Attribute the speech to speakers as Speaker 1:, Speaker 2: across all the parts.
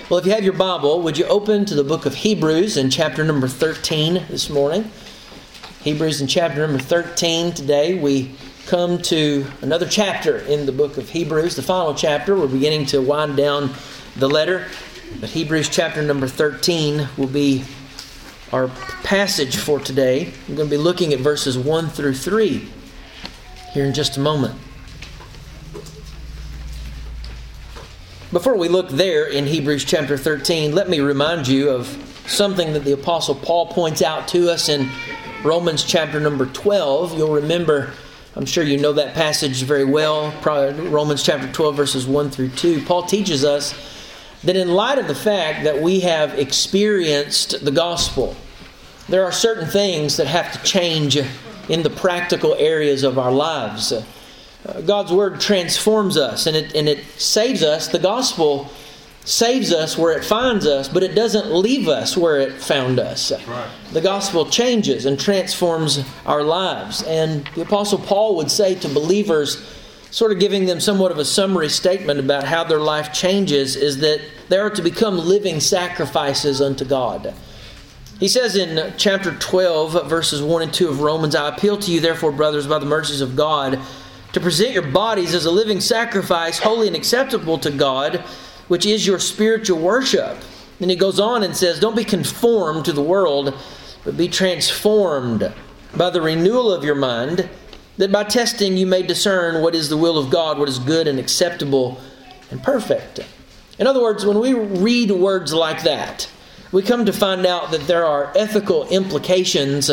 Speaker 1: Well, if you have your Bible, would you open to the book of Hebrews in chapter number 13 this morning? Hebrews in chapter number 13 today. We come to another chapter in the book of Hebrews, the final chapter. We're beginning to wind down the letter. But Hebrews chapter number 13 will be our passage for today. We're going to be looking at verses 1 through 3 here in just a moment. Before we look there in Hebrews chapter 13, let me remind you of something that the Apostle Paul points out to us in Romans chapter number 12. You'll remember, I'm sure you know that passage very well, probably Romans chapter 12 verses 1 through 2. Paul teaches us that in light of the fact that we have experienced the gospel, there are certain things that have to change in the practical areas of our lives. God's Word transforms us and it saves us. The gospel saves us where it finds us, but it doesn't leave us where it found us. Right. The gospel changes and transforms our lives. And the Apostle Paul would say to believers, sort of giving them somewhat of a summary statement about how their life changes, is that they are to become living sacrifices unto God. He says in chapter 12, verses 1 and 2 of Romans, I appeal to you, therefore, brothers, by the mercies of God, to present your bodies as a living sacrifice, holy and acceptable to God, which is your spiritual worship. And he goes on and says, don't be conformed to the world, but be transformed by the renewal of your mind, that by testing you may discern what is the will of God, what is good and acceptable and perfect. In other words, when we read words like that, we come to find out that there are ethical implications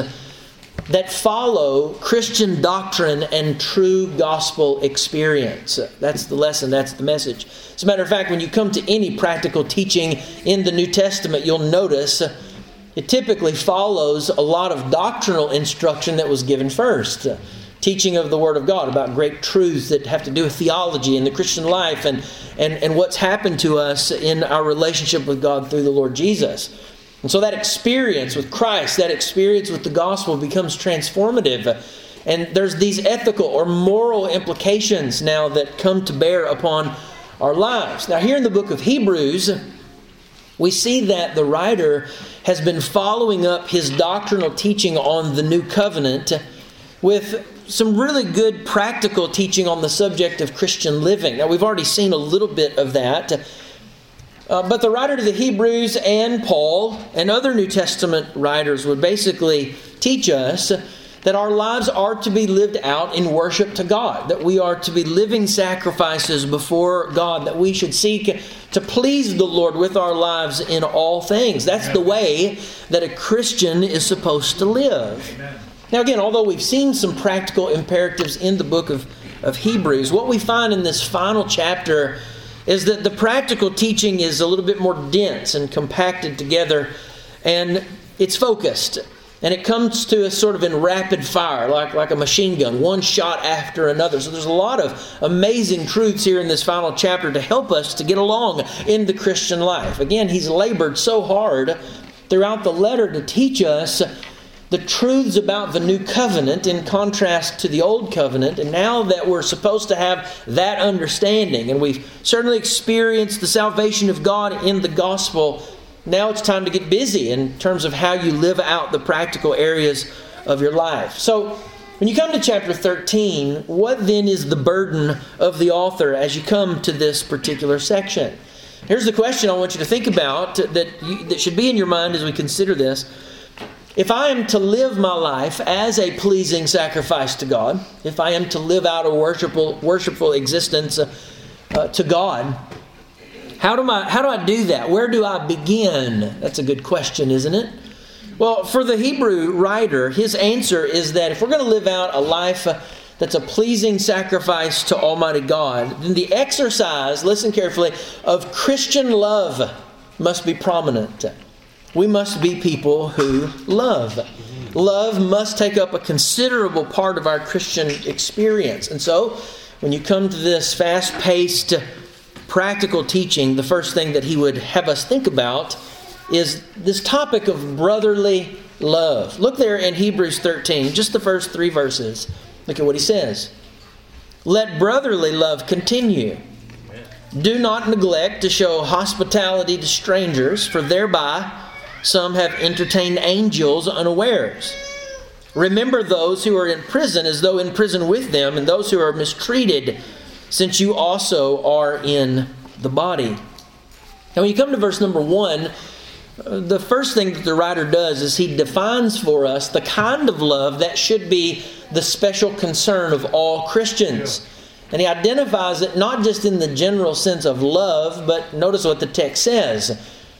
Speaker 1: that follow Christian doctrine and true gospel experience. That's the lesson, that's the message. As a matter of fact, when you come to any practical teaching in the New Testament, you'll notice it typically follows a lot of doctrinal instruction that was given first. Teaching of the Word of God about great truths that have to do with theology and the Christian life and what's happened to us in our relationship with God through the Lord Jesus. And so that experience with Christ, that experience with the gospel becomes transformative. And there's these ethical or moral implications now that come to bear upon our lives. Now here in the book of Hebrews, we see that the writer has been following up his doctrinal teaching on the new covenant with some really good practical teaching on the subject of Christian living. Now we've already seen a little bit of that. But the writer to the Hebrews and Paul and other New Testament writers would basically teach us that our lives are to be lived out in worship to God, that we are to be living sacrifices before God, that we should seek to please the Lord with our lives in all things. That's the way that a Christian is supposed to live. Amen. Now again, although we've seen some practical imperatives in the book of Hebrews, what we find in this final chapter is that the practical teaching is a little bit more dense and compacted together, and it's focused. And it comes to us sort of in rapid fire, like a machine gun, one shot after another. So there's a lot of amazing truths here in this final chapter to help us to get along in the Christian life. Again, he's labored so hard throughout the letter to teach us the truths about the new covenant in contrast to the old covenant. And now that we're supposed to have that understanding, and we've certainly experienced the salvation of God in the gospel, now it's time to get busy in terms of how you live out the practical areas of your life. So when you come to chapter 13, what then is the burden of the author as you come to this particular section? Here's the question I want you to think about that should be in your mind as we consider this. If I am to live my life as a pleasing sacrifice to God, if I am to live out a worshipful existence to God, how do I do that? Where do I begin? That's a good question, isn't it? Well, for the Hebrew writer, his answer is that if we're going to live out a life that's a pleasing sacrifice to Almighty God, then the exercise, listen carefully, of Christian love must be prominent. We must be people who love. Love must take up a considerable part of our Christian experience. And so, when you come to this fast-paced, practical teaching, the first thing that he would have us think about is this topic of brotherly love. Look there in Hebrews 13, just the first 3 verses. Look at what he says. Let brotherly love continue. Do not neglect to show hospitality to strangers, for thereby some have entertained angels unawares. Remember those who are in prison as though in prison with them, and those who are mistreated, since you also are in the body. Now when you come to verse number 1, the first thing that the writer does is he defines for us the kind of love that should be the special concern of all Christians. And he identifies it not just in the general sense of love, but notice what the text says.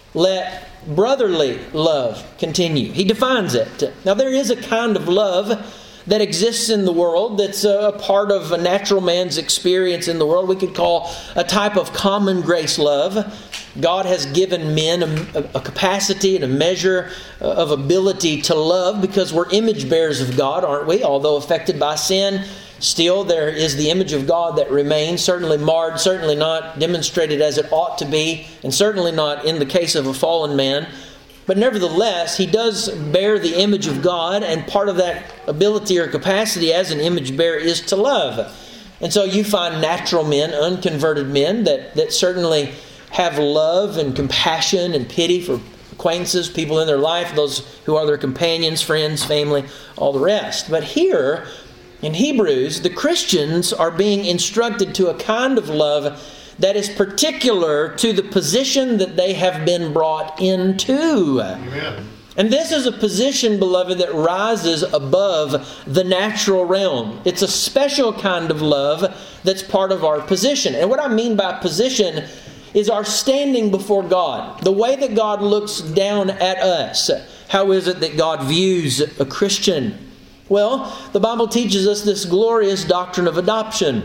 Speaker 1: Let brotherly love continue. He defines it. Now there is a kind of love that exists in the world that's a part of a natural man's experience in the world. We could call a type of common grace love. God has given men a capacity and a measure of ability to love because we're image bearers of God, aren't we? Although affected by sin, still there is the image of God that remains, certainly marred, certainly not demonstrated as it ought to be, and certainly not in the case of a fallen man. But nevertheless, he does bear the image of God, and part of that ability or capacity as an image bearer is to love. And so you find natural men, unconverted men, that certainly have love and compassion and pity for acquaintances, people in their life, those who are their companions, friends, family, all the rest. But here, in Hebrews, the Christians are being instructed to a kind of love that is particular to the position that they have been brought into. Amen. And this is a position, beloved, that rises above the natural realm. It's a special kind of love that's part of our position. And what I mean by position is our standing before God. The way that God looks down at us. How is it that God views a Christian? Well, the Bible teaches us this glorious doctrine of adoption.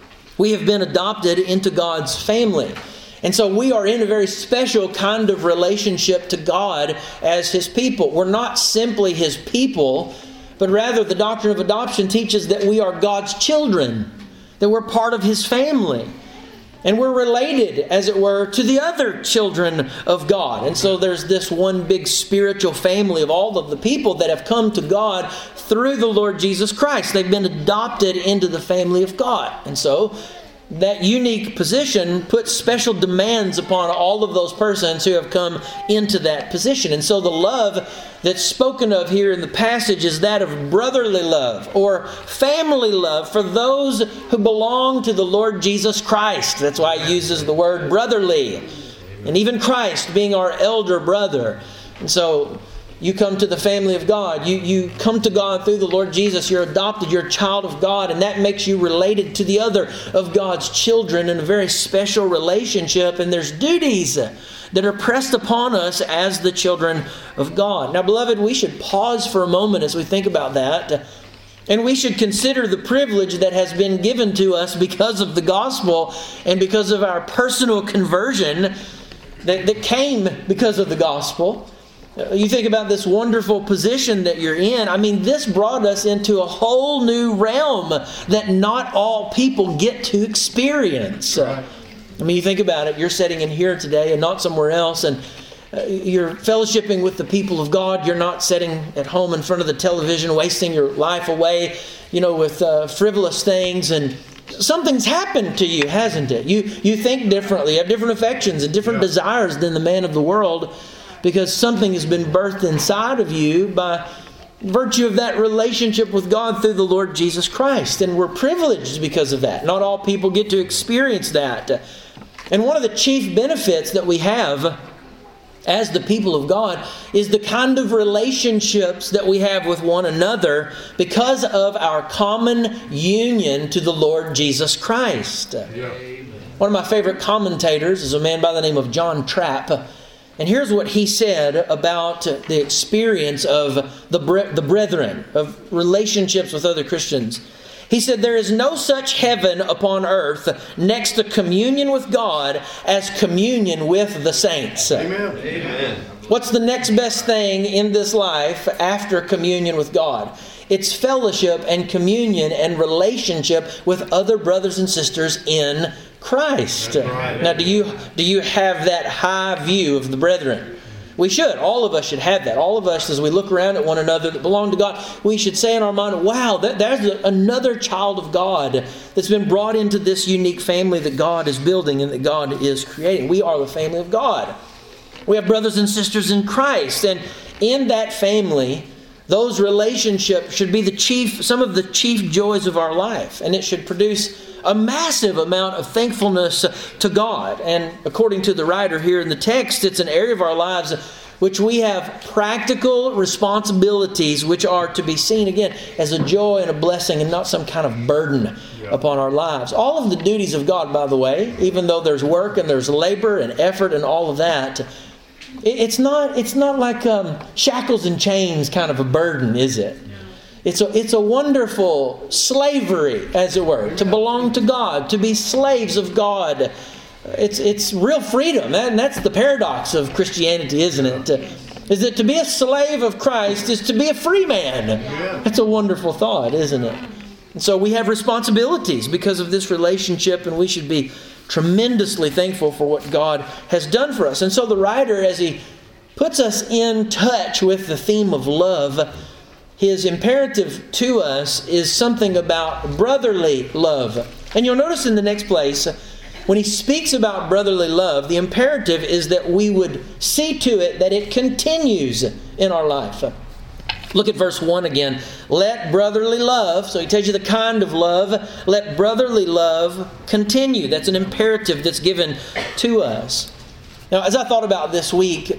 Speaker 1: We have been adopted into God's family. And so we are in a very special kind of relationship to God as His people. We're not simply His people, but rather the doctrine of adoption teaches that we are God's children, that we're part of His family. And we're related, as it were, to the other children of God. And so there's this one big spiritual family of all of the people that have come to God through the Lord Jesus Christ. They've been adopted into the family of God. And so that unique position puts special demands upon all of those persons who have come into that position. And so the love that's spoken of here in the passage is that of brotherly love or family love for those who belong to the Lord Jesus Christ. That's why he uses the word brotherly. And even Christ being our elder brother. And so you come to the family of God. You come to God through the Lord Jesus. You're adopted. You're a child of God. And that makes you related to the other of God's children in a very special relationship. And there's duties that are pressed upon us as the children of God. Now, beloved, we should pause for a moment as we think about that. And we should consider the privilege that has been given to us because of the gospel and because of our personal conversion that came because of the gospel. You think about this wonderful position that you're in. I mean, this brought us into a whole new realm that not all people get to experience. I mean, you think about it. You're sitting in here today and not somewhere else, and you're fellowshipping with the people of God. You're not sitting at home in front of the television, wasting your life away, with frivolous things. And something's happened to you, hasn't it? You think differently. You have different affections and different desires than the man of the world, because something has been birthed inside of you by virtue of that relationship with God through the Lord Jesus Christ. And we're privileged because of that. Not all people get to experience that. And one of the chief benefits that we have as the people of God is the kind of relationships that we have with one another because of our common union to the Lord Jesus Christ. Yeah. One of my favorite commentators is a man by the name of John Trapp. And here's what he said about the experience of the brethren, of relationships with other Christians. He said, there is no such heaven upon earth next to communion with God as communion with the saints. Amen. Amen. What's the next best thing in this life after communion with God? It's fellowship and communion and relationship with other brothers and sisters in Christ. Right. Now, do you have that high view of the brethren? We should. All of us should have that. All of us, as we look around at one another that belong to God, we should say in our mind, wow, there's another child of God that's been brought into this unique family that God is building and that God is creating. We are the family of God. We have brothers and sisters in Christ. And in that family, those relationships should be some of the chief joys of our life. And it should produce a massive amount of thankfulness to God. And according to the writer here in the text, it's an area of our lives which we have practical responsibilities which are to be seen again as a joy and a blessing and not some kind of burden upon our lives. All of the duties of God, by the way, even though there's work and there's labor and effort and all of that, it's not like shackles and chains kind of a burden, is it? It's a wonderful slavery, as it were, to belong to God, to be slaves of God. It's real freedom, and that's the paradox of Christianity, isn't it? Is that to be a slave of Christ is to be a free man. That's a wonderful thought, isn't it? And so we have responsibilities because of this relationship, and we should be tremendously thankful for what God has done for us. And so the writer, as he puts us in touch with the theme of love, his imperative to us is something about brotherly love. And you'll notice in the next place, when he speaks about brotherly love, the imperative is that we would see to it that it continues in our life. Look at verse 1 again. Let brotherly love, so he tells you the kind of love, let brotherly love continue. That's an imperative that's given to us. Now, as I thought about this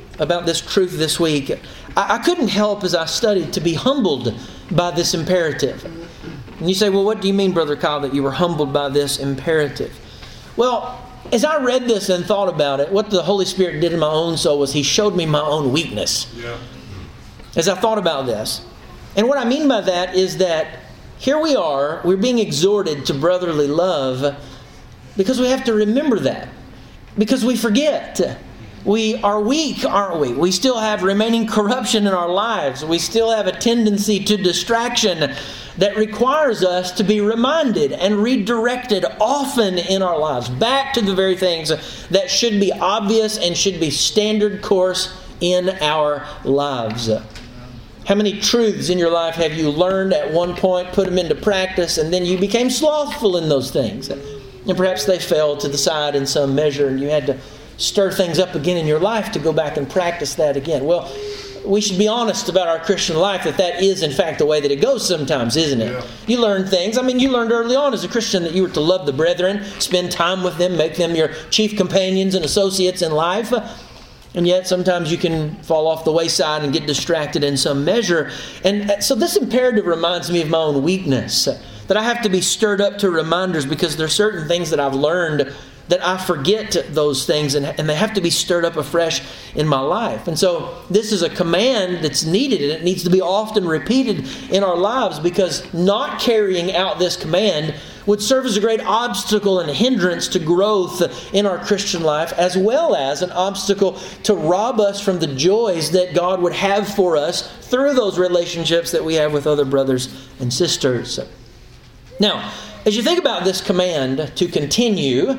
Speaker 1: truth this week, I couldn't help as I studied to be humbled by this imperative. And you say, well, what do you mean, Brother Kyle, that you were humbled by this imperative? Well, as I read this and thought about it, what the Holy Spirit did in my own soul was He showed me my own weakness. Yeah. As I thought about this. And what I mean by that is that here we're being exhorted to brotherly love because we have to remember that. Because we forget. We are weak, aren't we? We still have remaining corruption in our lives. We still have a tendency to distraction that requires us to be reminded and redirected often in our lives back to the very things that should be obvious and should be standard course in our lives. How many truths in your life have you learned at one point, put them into practice, and then you became slothful in those things? And perhaps they fell to the side in some measure, and you had to stir things up again in your life to go back and practice that again. Well, we should be honest about our Christian life that is, in fact, the way that it goes sometimes, isn't it? Yeah. You learn things. You learned early on as a Christian that you were to love the brethren, spend time with them, make them your chief companions and associates in life. And yet sometimes you can fall off the wayside and get distracted in some measure. And so this imperative reminds me of my own weakness, that I have to be stirred up to reminders because there are certain things that I've learned that I forget those things and they have to be stirred up afresh in my life. And so this is a command that's needed and it needs to be often repeated in our lives because not carrying out this command would serve as a great obstacle and hindrance to growth in our Christian life, as well as an obstacle to rob us from the joys that God would have for us through those relationships that we have with other brothers and sisters. Now, as you think about this command to continue,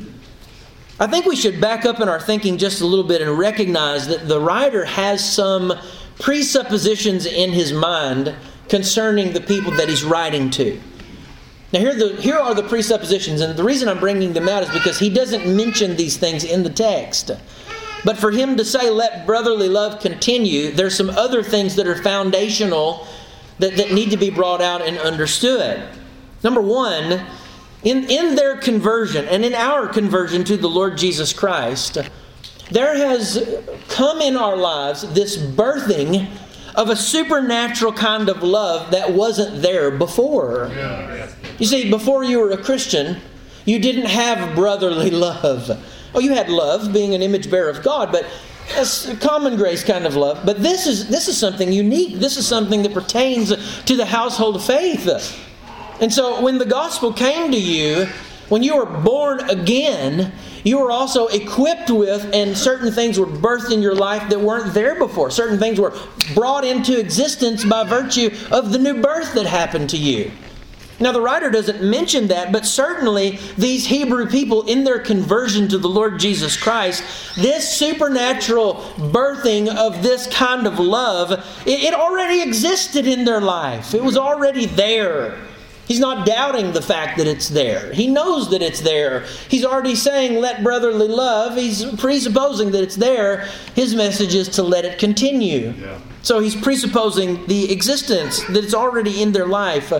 Speaker 1: I think we should back up in our thinking just a little bit and recognize that the writer has some presuppositions in his mind concerning the people that he's writing to. Now here are the presuppositions, and the reason I'm bringing them out is because he doesn't mention these things in the text. But for him to say, let brotherly love continue, there's some other things that are foundational that need to be brought out and understood. Number one, in their conversion and in our conversion to the Lord Jesus Christ, there has come in our lives this birthing of a supernatural kind of love that wasn't there before. You see, before you were a Christian, you didn't have brotherly love. Oh, you had love, being an image bearer of God, but that's a common grace kind of love. But this is something unique. This is something that pertains to the household of faith. And so when the gospel came to you, when you were born again, you were also equipped with, and certain things were birthed in your life that weren't there before. Certain things were brought into existence by virtue of the new birth that happened to you. Now, the writer doesn't mention that, but certainly these Hebrew people, in their conversion to the Lord Jesus Christ, this supernatural birthing of this kind of love, it already existed in their life. It was already there. He's not doubting the fact that it's there. He knows that it's there. He's already saying, let brotherly love. He's presupposing that it's there. His message is to let it continue. Yeah. So he's presupposing the existence, that it's already in their life.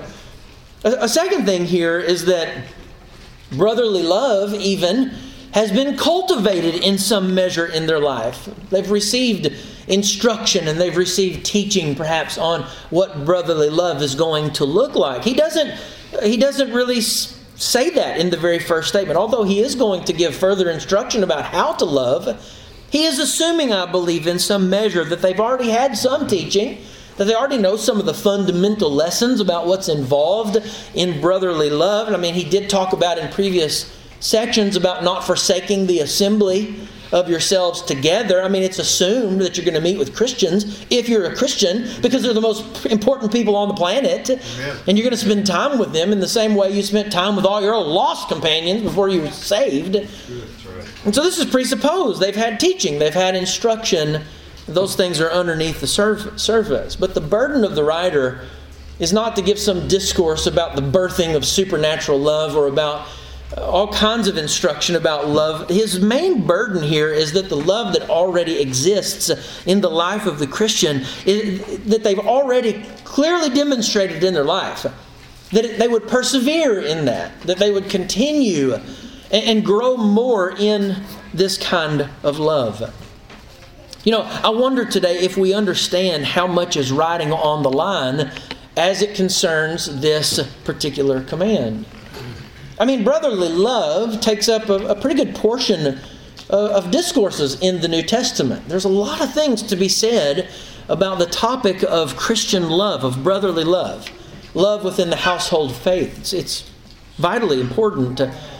Speaker 1: A second thing here is that brotherly love even has been cultivated in some measure in their life. They've received instruction and they've received teaching perhaps on what brotherly love is going to look like. He doesn't really say that in the very first statement. Although he is going to give further instruction about how to love, he is assuming, I believe, in some measure that they've already had some teaching, that they already know some of the fundamental lessons about what's involved in brotherly love. And I mean, he did talk about in previous sections about not forsaking the assembly of yourselves together. I mean, it's assumed that you're going to meet with Christians if you're a Christian, because they're the most important people on the planet. Amen. And you're going to spend time with them in the same way you spent time with all your lost companions before you were saved. That's right. And so this is presupposed. They've had teaching. They've had instruction. Those things are underneath the surface. But the burden of the writer is not to give some discourse about the birthing of supernatural love or about all kinds of instruction about love. His main burden here is that the love that already exists in the life of the Christian, that they've already clearly demonstrated in their life, that they would persevere in that they would continue and grow more in this kind of love. You know, I wonder today if we understand how much is riding on the line as it concerns this particular command. I mean, brotherly love takes up a pretty good portion of discourses in the New Testament. There's a lot of things to be said about the topic of Christian love, of brotherly love, love within the household faith. It's vitally important.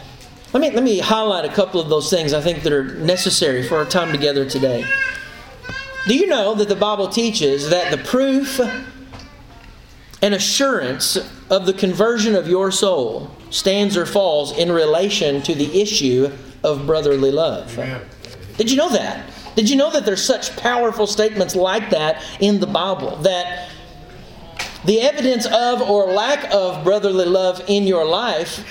Speaker 1: Let me highlight a couple of those things I think that are necessary for our time together today. Do you know that the Bible teaches that the proof and assurance of the conversion of your soul stands or falls in relation to the issue of brotherly love? Amen. Did you know that? Did you know that there's such powerful statements like that in the Bible? That the evidence of or lack of brotherly love in your life,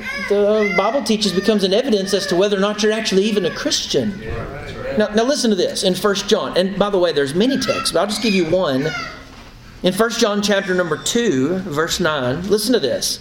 Speaker 1: the Bible teaches, becomes an evidence as to whether or not you're actually even a Christian. Now listen to this in 1 John. And by the way, there's many texts, but I'll just give you one. In 1 John chapter number 2, verse 9, listen to this.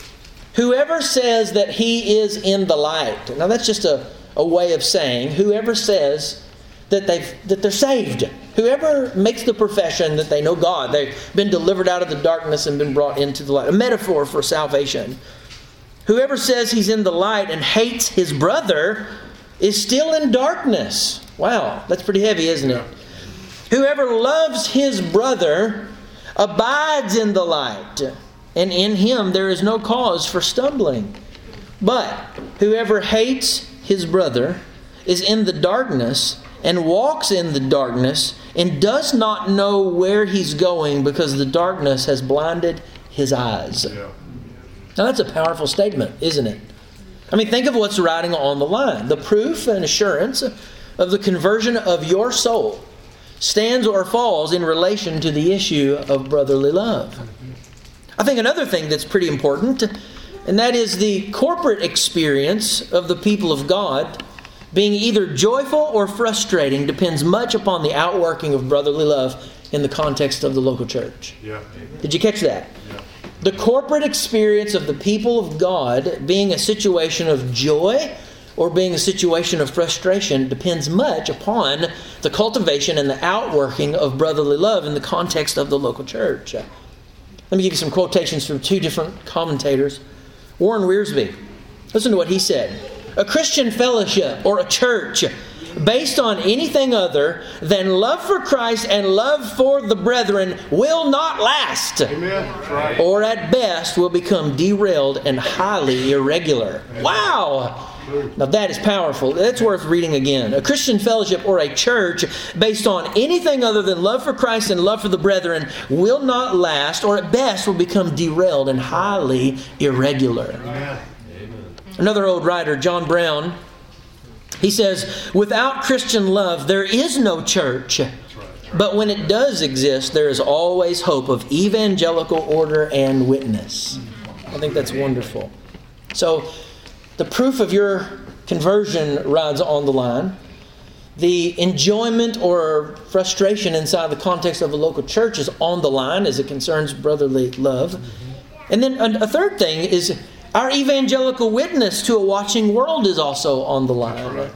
Speaker 1: Whoever says that he is in the light. Now that's just a way of saying whoever says that they're saved. Whoever makes the profession that they know God, they've been delivered out of the darkness and been brought into the light. A metaphor for salvation. Whoever says he's in the light and hates his brother is still in darkness. Wow, that's pretty heavy, isn't it? Whoever loves his brother abides in the light, and in him there is no cause for stumbling. But whoever hates his brother is in the darkness and walks in the darkness and does not know where he's going because the darkness has blinded his eyes. Yeah. Now that's a powerful statement, isn't it? I mean, think of what's riding on the line. The proof and assurance of the conversion of your soul stands or falls in relation to the issue of brotherly love. I think another thing that's pretty important, and that is the corporate experience of the people of God being either joyful or frustrating depends much upon the outworking of brotherly love in the context of the local church. Yeah. Did you catch that? Yeah. The corporate experience of the people of God being a situation of joy or being a situation of frustration depends much upon the cultivation and the outworking of brotherly love in the context of the local church. Let me give you some quotations from two different commentators. Warren Wiersbe, listen to what he said. A Christian fellowship or a church based on anything other than love for Christ and love for the brethren will not last. Amen. Right. Or at best will become derailed and highly irregular. Wow! Now that is powerful. That's worth reading again. A Christian fellowship or a church based on anything other than love for Christ and love for the brethren will not last, or at best will become derailed and highly irregular. Amen. Another old writer, John Brown, he says, without Christian love, there is no church. But when it does exist, there is always hope of evangelical order and witness. I think that's wonderful. So, the proof of your conversion rides on the line. The enjoyment or frustration inside the context of a local church is on the line as it concerns brotherly love. And then a third thing is our evangelical witness to a watching world is also on the line.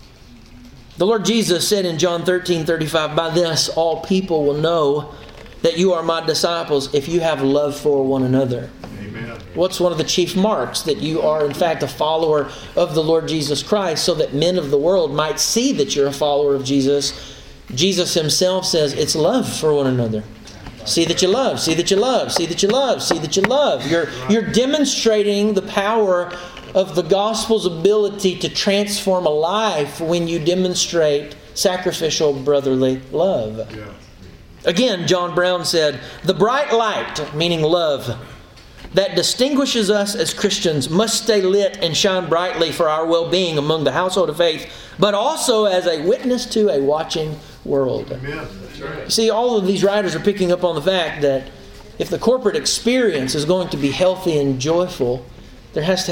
Speaker 1: The Lord Jesus said in John 13:35, by this all people will know that you are my disciples if you have love for one another. Amen. What's one of the chief marks that you are in fact a follower of the Lord Jesus Christ, so that men of the world might see that you're a follower of Jesus? Jesus Himself says it's love for one another. See that you love, see that you love, see that you love, see that you love. You're demonstrating the power of the gospel's ability to transform a life when you demonstrate sacrificial brotherly love. Yeah. Again, John Brown said, the bright light, meaning love, that distinguishes us as Christians must stay lit and shine brightly for our well-being among the household of faith, but also as a witness to a watching world. Amen. That's right. See, all of these writers are picking up on the fact that if the corporate experience is going to be healthy and joyful, there has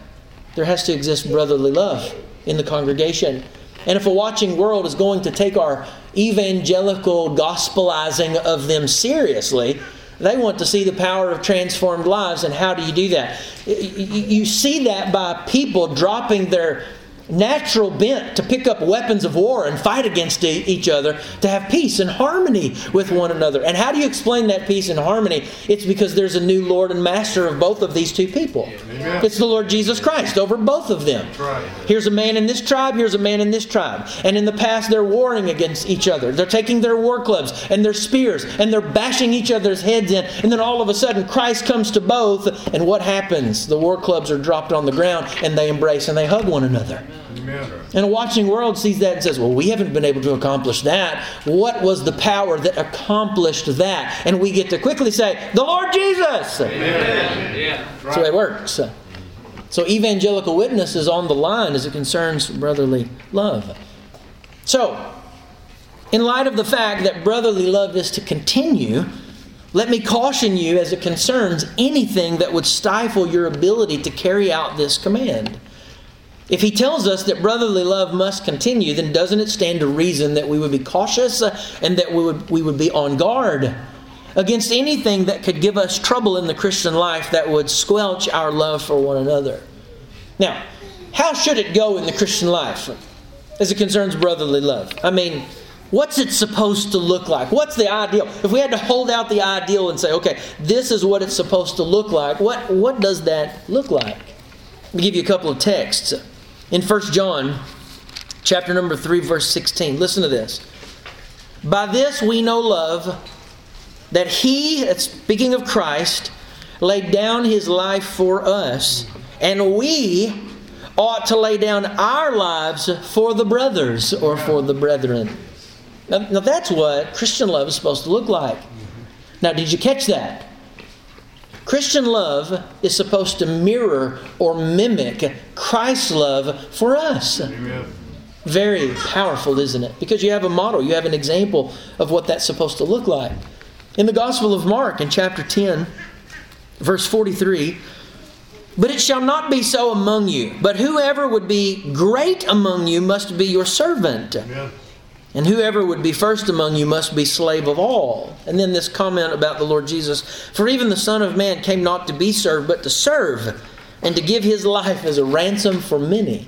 Speaker 1: to exist brotherly love in the congregation. And if a watching world is going to take our evangelical gospelizing of them seriously, they want to see the power of transformed lives. And how do you do that? You see that by people dropping their natural bent to pick up weapons of war and fight against each other, to have peace and harmony with one another. And how do you explain that peace and harmony? It's because there's a new Lord and Master of both of these two people. Amen. It's the Lord Jesus Christ over both of them. Right. Here's a man in this tribe, here's a man in this tribe. And in the past they're warring against each other. They're taking their war clubs and their spears and they're bashing each other's heads in. And then all of a sudden Christ comes to both, and what happens? The war clubs are dropped on the ground and they embrace and they hug one another. Amen. And a watching world sees that and says, well, we haven't been able to accomplish that. What was the power that accomplished that? And we get to quickly say, the Lord Jesus! Amen. Yeah. That's the way it works. So evangelical witness is on the line as it concerns brotherly love. So, in light of the fact that brotherly love is to continue, let me caution you as it concerns anything that would stifle your ability to carry out this command. If He tells us that brotherly love must continue, then doesn't it stand to reason that we would be cautious and that we would be on guard against anything that could give us trouble in the Christian life that would squelch our love for one another? Now, how should it go in the Christian life as it concerns brotherly love? I mean, what's it supposed to look like? What's the ideal? If we had to hold out the ideal and say, okay, this is what it's supposed to look like, what does that look like? Let me give you a couple of texts. In 1 John chapter number 3, verse 16, listen to this. By this we know love, that He, speaking of Christ, laid down His life for us, and we ought to lay down our lives for the brothers or for the brethren. Now that's what Christian love is supposed to look like. Now, did you catch that? Christian love is supposed to mirror or mimic Christ's love for us. Amen. Very powerful, isn't it? Because you have a model, you have an example of what that's supposed to look like. In the Gospel of Mark, in chapter 10, verse 43, but it shall not be so among you, but whoever would be great among you must be your servant. Amen. And whoever would be first among you must be slave of all. And then this comment about the Lord Jesus. For even the Son of Man came not to be served, but to serve, and to give His life as a ransom for many.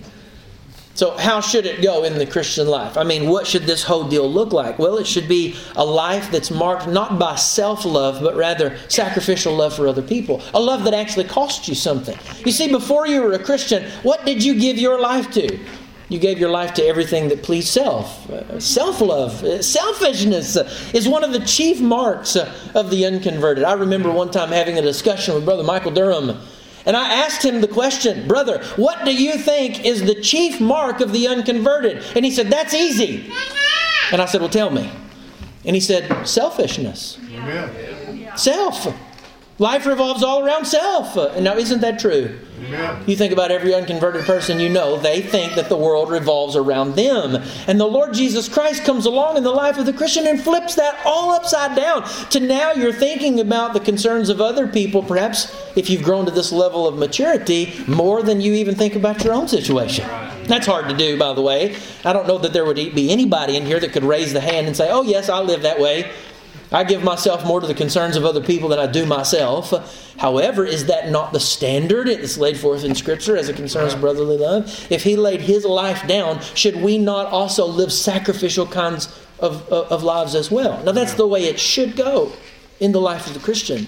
Speaker 1: So how should it go in the Christian life? I mean, what should this whole deal look like? Well, it should be a life that's marked not by self-love, but rather sacrificial love for other people. A love that actually costs you something. You see, before you were a Christian, what did you give your life to? You gave your life to everything that pleased self. Self-love, selfishness is one of the chief marks of the unconverted. I remember one time having a discussion with Brother Michael Durham, And I asked him the question, brother, what do you think is the chief mark of the unconverted? And he said, that's easy. And I said, well, tell me. And he said, selfishness.
Speaker 2: Amen.
Speaker 1: Self. Life revolves all around self. Now, isn't that true?
Speaker 2: Amen.
Speaker 1: You think about every unconverted person you know, they think that the world revolves around them. And the Lord Jesus Christ comes along in the life of the Christian and flips that all upside down. To now you're thinking about the concerns of other people, perhaps if you've grown to this level of maturity, more than you even think about your own situation. That's hard to do, by the way. I don't know that there would be anybody in here that could raise the hand and say, oh yes, I live that way. I give myself more to the concerns of other people than I do myself. However, is that not the standard? It's laid forth in Scripture as it concerns brotherly love. If He laid His life down, should we not also live sacrificial kinds of lives as well? Now, that's the way it should go in the life of the Christian.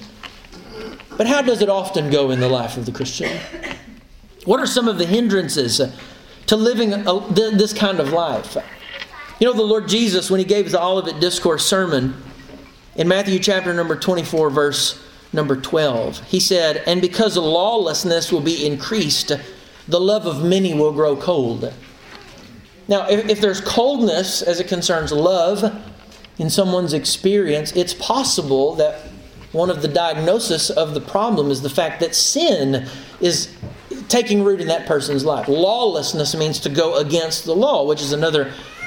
Speaker 1: But how does it often go in the life of the Christian? What are some of the hindrances to living this kind of life? You know, the Lord Jesus, when He gave the Olivet Discourse sermon, in Matthew chapter number 24, verse number 12, He said, and because lawlessness will be increased, the love of many will grow cold. Now, if there's coldness as it concerns love in someone's experience, it's possible that one of the diagnoses of the problem is the fact that sin is taking root in that person's life. Lawlessness means to go against the law, which is another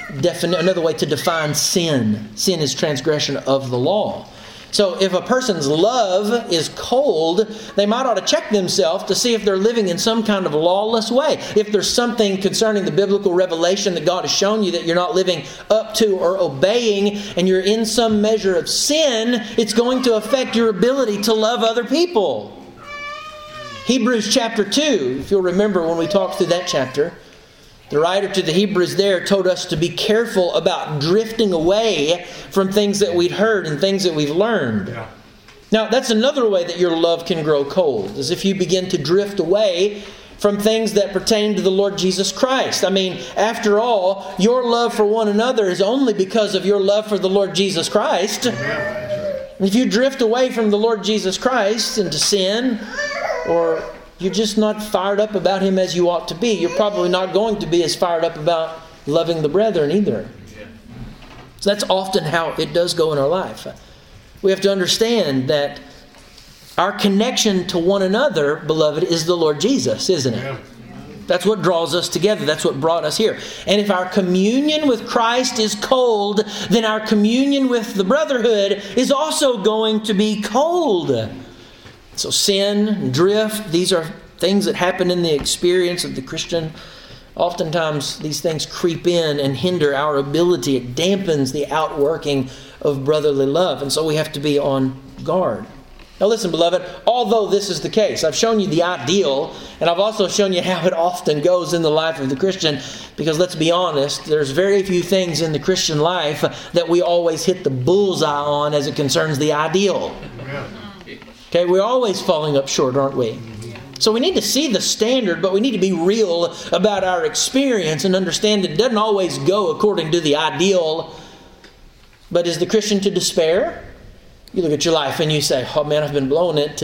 Speaker 1: way to define sin. Sin is transgression of the law. So if a person's love is cold, they might ought to check themselves to see if they're living in some kind of lawless way. If there's something concerning the biblical revelation that God has shown you that you're not living up to or obeying, and you're in some measure of sin, it's going to affect your ability to love other people. Hebrews chapter 2, if you'll remember when we talked through that chapter, the writer to the Hebrews there told us to be careful about drifting away from things that we'd heard and things that we've learned.
Speaker 2: Yeah.
Speaker 1: Now, that's another way that your love can grow cold, is if you begin to drift away from things that pertain to the Lord Jesus Christ. I mean, after all, your love for one another is only because of your love for the Lord Jesus Christ. If you drift away from the Lord Jesus Christ into sin, or you're just not fired up about Him as you ought to be, you're probably not going to be as fired up about loving the brethren either. So that's often how it does go in our life. We have to understand that our connection to one another, beloved, is the Lord Jesus, isn't it? That's what draws us together. That's what brought us here. And if our communion with Christ is cold, then our communion with the brotherhood is also going to be cold. So sin, drift, these are things that happen in the experience of the Christian. Oftentimes these things creep in and hinder our ability. It dampens the outworking of brotherly love. And so we have to be on guard. Now listen, beloved, although this is the case, I've shown you the ideal, and I've also shown you how it often goes in the life of the Christian, because let's be honest, there's very few things in the Christian life that we always hit the bullseye on as it concerns the ideal. Okay, we're always falling up short, aren't we? So we need to see the standard, but we need to be real about our experience and understand that it doesn't always go according to the ideal. But is the Christian to despair? You look at your life and you say, "Oh man, I've been blowing it.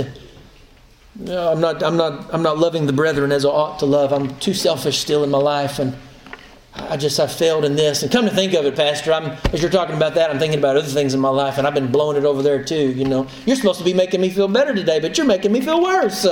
Speaker 1: No, I'm not loving the brethren as I ought to love. I'm too selfish still in my life, and I failed in this." And come to think of it, Pastor, as you're talking about that, I'm thinking about other things in my life, and I've been blowing it over there too. You know, you're supposed to be making me feel better today, but you're making me feel worse.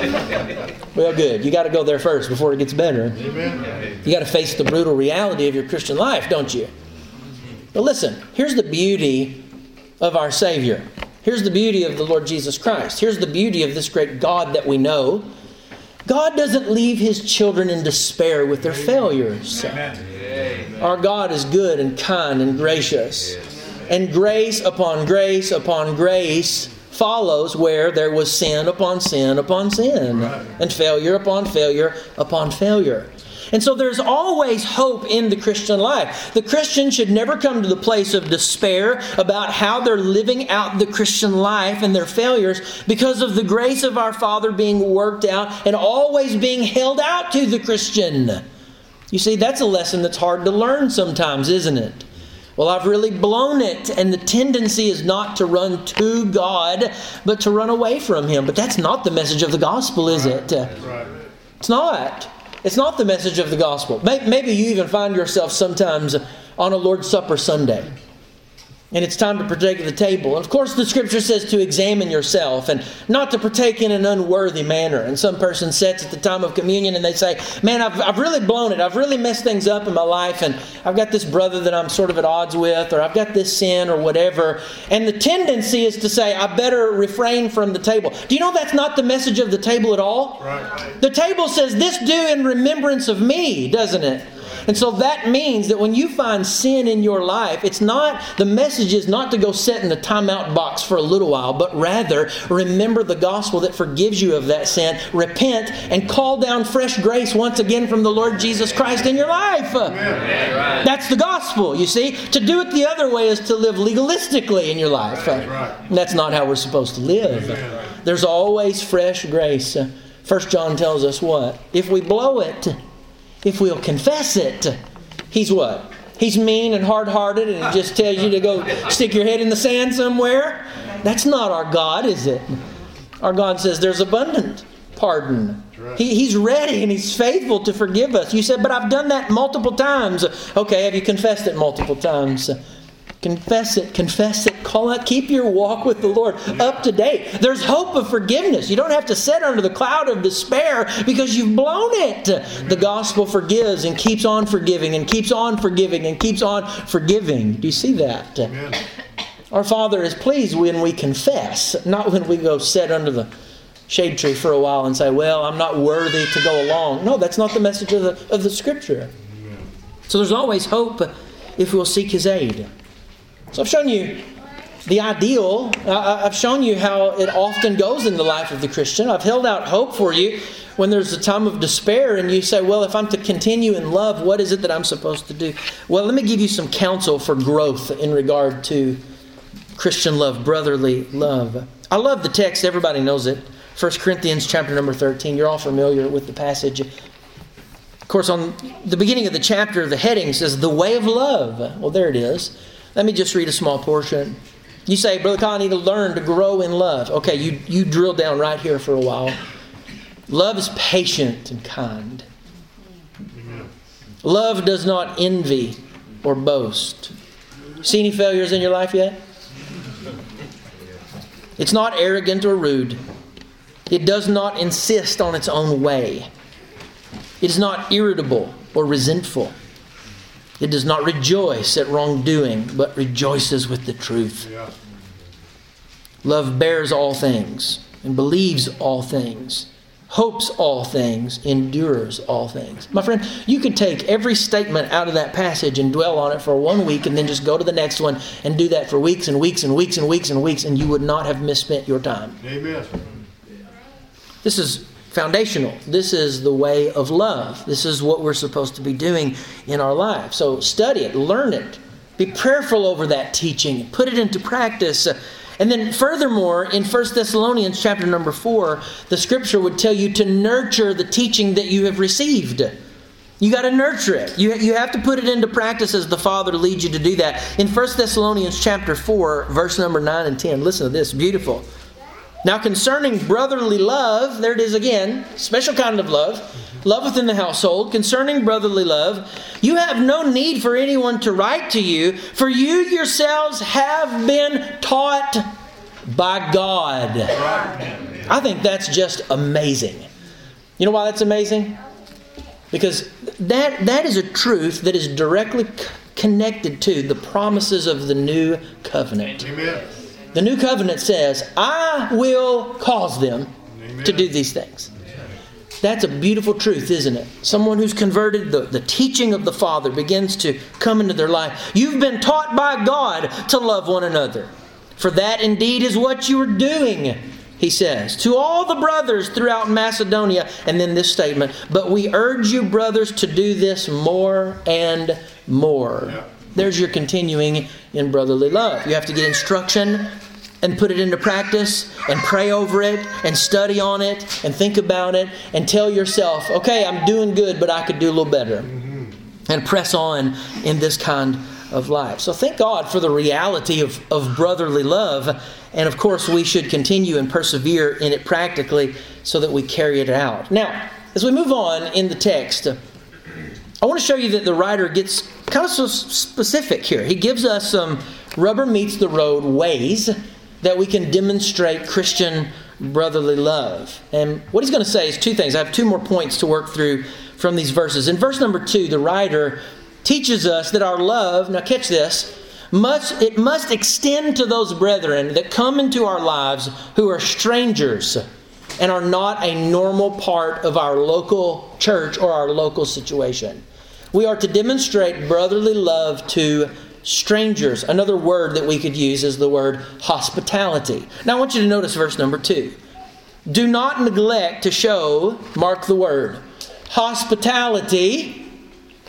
Speaker 1: Well, good. You got to go there first before it gets better. Amen. You got to face the brutal reality of your Christian life, don't you? But listen, here's the beauty of our Savior. Here's the beauty of the Lord Jesus Christ. Here's the beauty of this great God that we know. God doesn't leave His children in despair with their failures. Amen. Our God is good and kind and gracious. And grace upon grace upon grace follows where there was sin upon sin upon sin. And failure upon failure upon failure. And so there's always hope in the Christian life. The Christian should never come to the place of despair about how they're living out the Christian life and their failures, because of the grace of our Father being worked out and always being held out to the Christian. You see, that's a lesson that's hard to learn sometimes, isn't it? Well, I've really blown it, and the tendency is not to run to God, but to run away from Him. But that's not the message of the gospel, is it? It's not. It's not the message of the gospel. Maybe you even find yourself sometimes on a Lord's Supper Sunday, and it's time to partake of the table. And of course, the Scripture says to examine yourself and not to partake in an unworthy manner. And some person sits at the time of communion and they say, man, I've really blown it. I've really messed things up in my life. And I've got this brother that I'm sort of at odds with, or I've got this sin or whatever. And the tendency is to say, I better refrain from the table. Do you know that's not the message of the table at all? Right. The table says, this do in remembrance of me, doesn't it? And so that means that when you find sin in your life, the message is not to go sit in the timeout box for a little while, but rather remember the gospel that forgives you of that sin, repent, and call down fresh grace once again from the Lord Jesus Christ in your life. Amen. That's the gospel, you see. To do it the other way is to live legalistically in your life. And that's not how we're supposed to live. Amen. There's always fresh grace. 1 John tells us what? If we blow it, if we'll confess it, He's what? He's mean and hard-hearted and He just tells you to go stick your head in the sand somewhere? That's not our God, is it? Our God says there's abundant pardon. He's ready and He's faithful to forgive us. You said, but I've done that multiple times. Okay, have you confessed it multiple times? Confess it, call out, keep your walk with the Lord up to date. There's hope of forgiveness. You don't have to sit under the cloud of despair because you've blown it. The gospel forgives and keeps on forgiving and keeps on forgiving and keeps on forgiving. Do you see that? Amen. Our Father is pleased when we confess, not when we go sit under the shade tree for a while and say, well, I'm not worthy to go along. No, that's not the message of the Scripture. Amen. So there's always hope if we'll seek His aid. So I've shown you the ideal. I've shown you how it often goes in the life of the Christian. I've held out hope for you when there's a time of despair and you say, well, if I'm to continue in love, what is it that I'm supposed to do? Well, let me give you some counsel for growth in regard to Christian love, brotherly love. I love the text. Everybody knows it. 1 Corinthians chapter number 13. You're all familiar with the passage. Of course, on the beginning of the chapter, the heading says, the way of love. Well, there it is. Let me just read a small portion. You say, Brother Kyle, I need to learn to grow in love. Okay, you drill down right here for a while. Love is patient and kind. Love does not envy or boast. See any failures in your life yet? It's not arrogant or rude. It does not insist on its own way. It is not irritable or resentful. It does not rejoice at wrongdoing, but rejoices with the truth. Yeah. Love bears all things and believes all things, hopes all things, endures all things. My friend, you could take every statement out of that passage and dwell on it for 1 week and then just go to the next one and do that for weeks and weeks and weeks and weeks and weeks, and you would not have misspent your time. Amen. This is foundational. This is the way of love. This is what we're supposed to be doing in our life. So study it, learn it, be prayerful over that teaching, put it into practice. And then furthermore, in 1 Thessalonians chapter number 4, the Scripture would tell you to nurture the teaching that you have received. You got to nurture it. You have to put it into practice as the Father leads you to do that. In 1 Thessalonians chapter 4, verse number 9 and 10, listen to this, beautiful. Now concerning brotherly love, there it is again, special kind of love within the household. Concerning brotherly love, you have no need for anyone to write to you, for you yourselves have been taught by God. I think that's just amazing. You know why that's amazing? Because that is a truth that is directly connected to the promises of the new covenant. Amen. The new covenant says, I will cause them to do these things. That's a beautiful truth, isn't it? Someone who's converted, the teaching of the Father begins to come into their life. You've been taught by God to love one another. For that indeed is what you are doing, he says. To all the brothers throughout Macedonia. And then this statement, but we urge you, brothers, to do this more and more. Yeah. There's your continuing in brotherly love. You have to get instruction and put it into practice and pray over it and study on it and think about it and tell yourself, okay, I'm doing good, but I could do a little better. And press on in this kind of life. So thank God for the reality of brotherly love. And of course, we should continue and persevere in it practically so that we carry it out. Now, as we move on in the text, I want to show you that the writer gets kind of so specific here. He gives us some rubber meets the road ways that we can demonstrate Christian brotherly love. And what he's going to say is two things. I have two more points to work through from these verses. In verse number 2, the writer teaches us that our love, now catch this, it must extend to those brethren that come into our lives who are strangers and are not a normal part of our local church or our local situation. We are to demonstrate brotherly love to strangers. Another word that we could use is the word hospitality. Now I want you to notice verse number 2. Do not neglect to show, mark the word, hospitality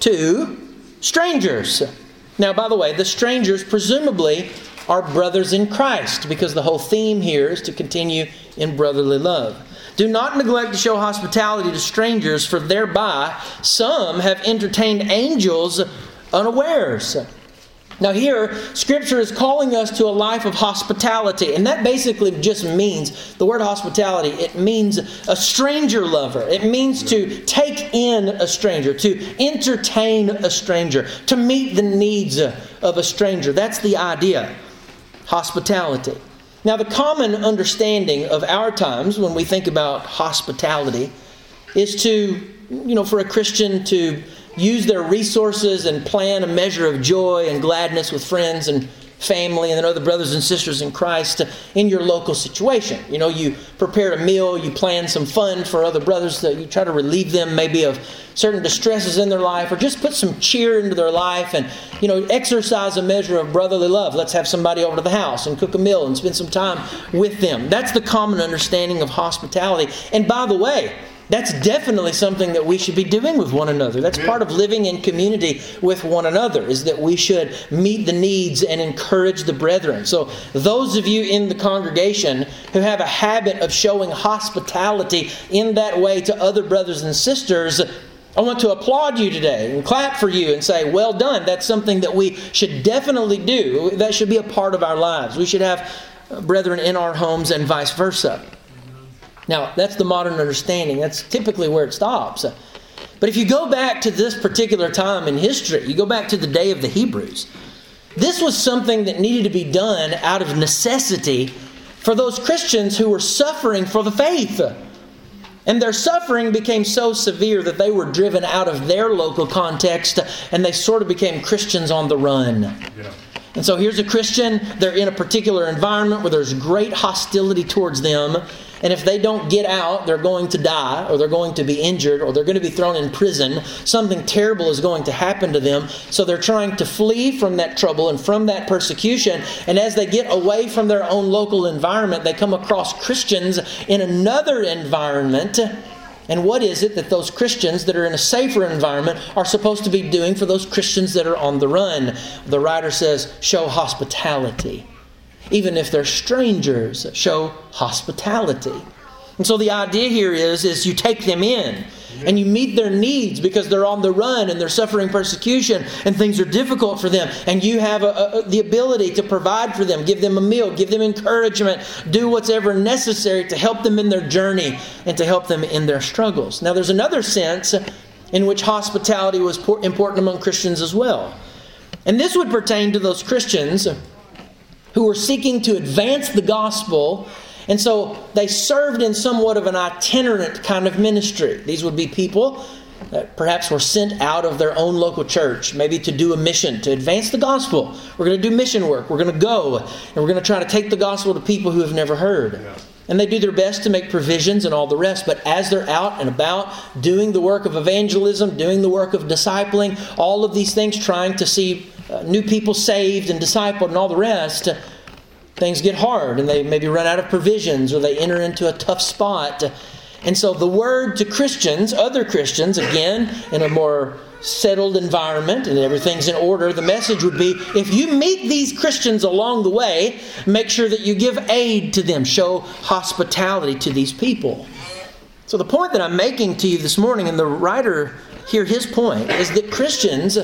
Speaker 1: to strangers. Now, by the way, the strangers presumably are brothers in Christ, because the whole theme here is to continue in brotherly love. Do not neglect to show hospitality to strangers, for thereby some have entertained angels unawares. Now here, Scripture is calling us to a life of hospitality. And that basically just means, the word hospitality, it means a stranger lover. It means to take in a stranger, to entertain a stranger, to meet the needs of a stranger. That's the idea. Hospitality. Now the common understanding of our times when we think about hospitality is to, for a Christian to use their resources and plan a measure of joy and gladness with friends and family and then other brothers and sisters in Christ in your local situation. You prepare a meal, you plan some fun for other brothers, that you try to relieve them maybe of certain distresses in their life, or just put some cheer into their life and, exercise a measure of brotherly love. Let's have somebody over to the house and cook a meal and spend some time with them. That's the common understanding of hospitality. And by the way, that's definitely something that we should be doing with one another. That's part of living in community with one another, is that we should meet the needs and encourage the brethren. So those of you in the congregation who have a habit of showing hospitality in that way to other brothers and sisters, I want to applaud you today and clap for you and say, well done. That's something that we should definitely do. That should be a part of our lives. We should have brethren in our homes and vice versa. Now, that's the modern understanding. That's typically where it stops. But if you go back to this particular time in history, you go back to the day of the Hebrews, this was something that needed to be done out of necessity for those Christians who were suffering for the faith. And their suffering became so severe that they were driven out of their local context and they sort of became Christians on the run. Yeah. And so here's a Christian, they're in a particular environment where there's great hostility towards them. And if they don't get out, they're going to die, or they're going to be injured, or they're going to be thrown in prison. Something terrible is going to happen to them. So they're trying to flee from that trouble and from that persecution. And as they get away from their own local environment, they come across Christians in another environment. And what is it that those Christians that are in a safer environment are supposed to be doing for those Christians that are on the run? The writer says, show hospitality. Even if they're strangers, show hospitality. And so the idea here is you take them in and you meet their needs because they're on the run and they're suffering persecution and things are difficult for them. And you have the ability to provide for them, give them a meal, give them encouragement, do what's ever necessary to help them in their journey and to help them in their struggles. Now there's another sense in which hospitality was important among Christians as well. And this would pertain to those Christians who were seeking to advance the gospel, and so they served in somewhat of an itinerant kind of ministry. These would be people that perhaps were sent out of their own local church, maybe to do a mission, to advance the gospel. We're going to do mission work. We're going to go, and we're going to try to take the gospel to people who have never heard. Yeah. And they do their best to make provisions and all the rest, but as they're out and about doing the work of evangelism, doing the work of discipling, all of these things, trying to see new people saved and discipled and all the rest, things get hard and they maybe run out of provisions or they enter into a tough spot. And so the word to Christians, other Christians, again, in a more settled environment and everything's in order, the message would be, if you meet these Christians along the way, make sure that you give aid to them, show hospitality to these people. So the point that I'm making to you this morning, and the writer here, his point, is that Christians